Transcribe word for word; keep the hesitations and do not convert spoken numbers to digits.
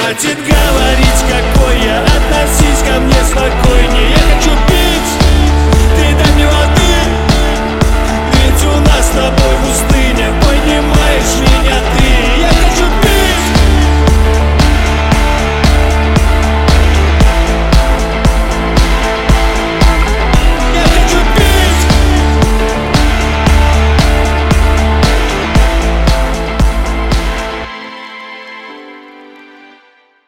Хватит говорить, какой я, относись ко мне спокойнее. Я хочу